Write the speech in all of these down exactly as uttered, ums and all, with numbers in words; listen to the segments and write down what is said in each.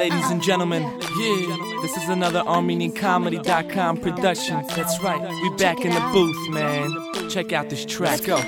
ladies and gentlemen. Yeah, this is another Armenian Comedy dot com production. That's right, we back in the booth, man. Check out this track. Let's go.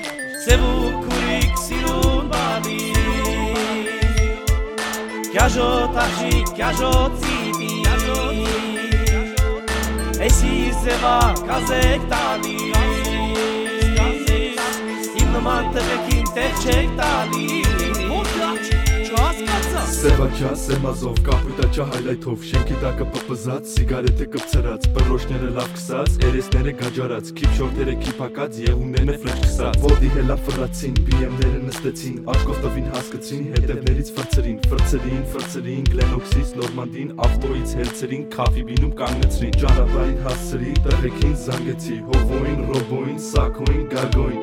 Սևաչա, սեմազով, կապույտաչա հայլայթով Շենքի տակը պպզած, սիգարետ է կպցրած Պրոշները լավ կսած, երեսները գաջարած Քիպ շորտերը քիպակած, եղուններն է ֆլեշ կսած Ոդի հելա ֆրացին, բի-էմները նստեցին Աչկով տվին հասկցին, հետևներից ֆրցրին Ֆրցրին, ֆրցրին, գլենոքսից նորմանդին Ավտոից հերցրին, քաֆի բինում կանգնեցրին Ճանապարհին հասցրի, տղեկին զանգեցի Հովոին, ռոբոին, սակոին, գագոին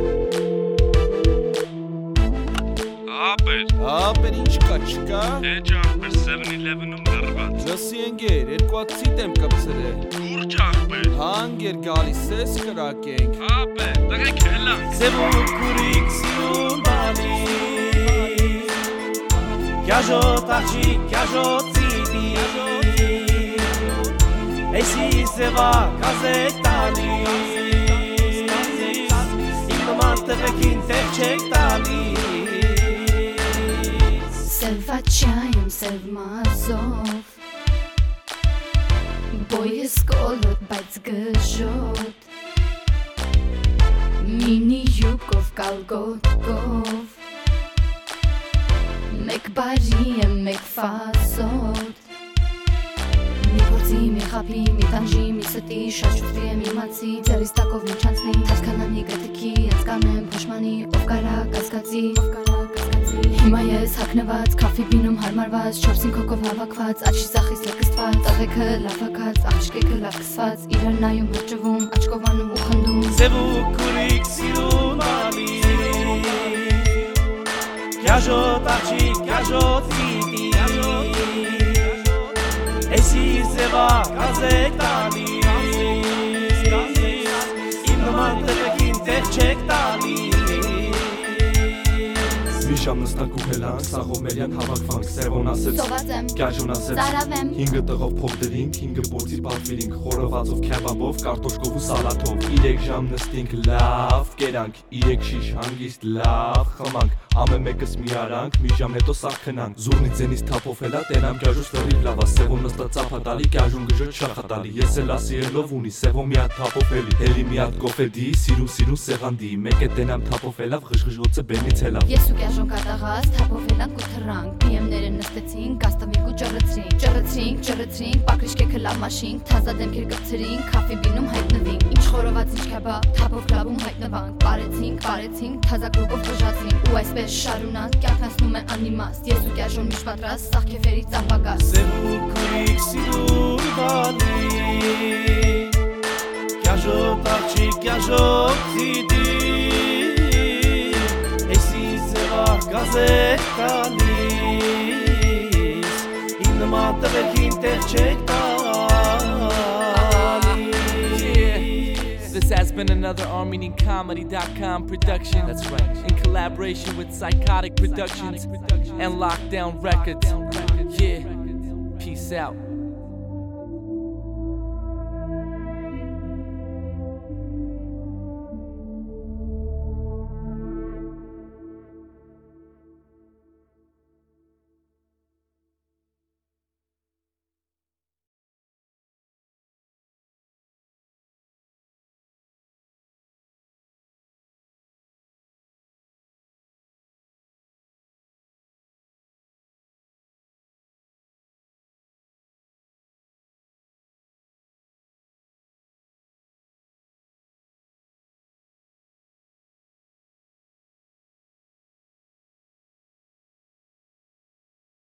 Ապեր Ապեր ինչ կա չկա Էջ ապեր seven eleven-ում դրված Լսի ընկեր երկու հատ ցիտ եմ կպցրել Ուրջ ապեր Հանգեր գալիս ես կրակենք Ապեր տղեկ հելան Սևուկուրիկ սիրուն բալի Կյաժոտ աղջիկ, կյաժոտ ծիպի Էսի սևա կազեք տալի Իմ նման տղեկին տեղ չեք տալի Սևաչայում սևմազով Բոյս կոլոտ, բայց գժոտ Մինի յուկով, կալգոտկով Մեկ բարի եմ, մեկ ֆասոտ Մի գործի, մի խապի, մի տանժի, մի ստի Շատ շուտի եմ իմացի, ձերիս տակով մի չանցնի Թարքանանի գրտքի, ես կանեմ փոշմանի Ով կարա կասկածի, ով կարա կասկածի Հիմա ես հակնված, կաֆի բինում հարմարված Չորսին քոքով հավաքված, աչքի սախից լկստված Աղեքը լավակած, աղջկեքը լավ կսված Իրար նայում հրջվում, աչկով անում ու խնդում Սևուկուրիկ սիրուն բալի Կյաժոտ աղջիկ, կյաժոտ ծիպի Էսի սևա կազեք տալի Իմ նման տղեկին տեղ չեք տալի Մի շամ նստանք ու հելանք, սաղոմերյան հավաքվանք Սևոն ասեց, կյաժոն ասեց Հինգը տղով փող դրինք, հինգը բորձի պատվիրինք Խորովածով, քեբաբով, կարտոշկով ու սալաթով Իրեք ժամ նստինք, լավ կերանք Իրեք շիշ հանգիստ, լավ խմանք Ամեն մեկս մի արանք, մի ժամ հետո սաղ քնանք Զուրնի ձենից թափով հելա, տենամ կյաժուս լրիվ լավա Սևոն նստա ծափատալի, կյաժուն գժոտ շախատալի Ես էլ ասի ելով ունի, սևոն մի հատ թափով հելի Հելի մի հատ կոֆեդի, սիրուն սիրուն սեղանդի Մեկ է տենամ թափով հելավ, ղժղժոցը բեմից հելավ Ես ու կյաժոն կատաղած, թափով հելանք ու թռանք Բի-էմները նստեցինք, գաստավիկ ու ճռցրինք Ճռցրինք, ճռցրինք, պակրիշկեքը լավ մաշինք Թազա դեմքեր կպցրինք, քաֆի բինում հայտնվինք Ինչ խորոված, ինչ քեբաբ, թափով կլաբում հայտնվանք Պարեցինք, պարեցինք, թազա կրուկով բժացրինք Ու այսպես շարունակ, կյանք անցնում է անիմաստ Ես ու կյաժոն միշտ պատրաստ, սաղ քեֆերից ծապագաստ Սևուկուրիկ սիրուն բալի Կյաժոտ աղջիկ, կյաժոտ ծիպի Էսի սևա կազեք տալիս Իմ նման տղեկին տեղ չեք տալի This has been another Armenian Comedy dot com production. That's right. In collaboration with Psychotic Productions and Lockdown Records. Yeah. Peace out.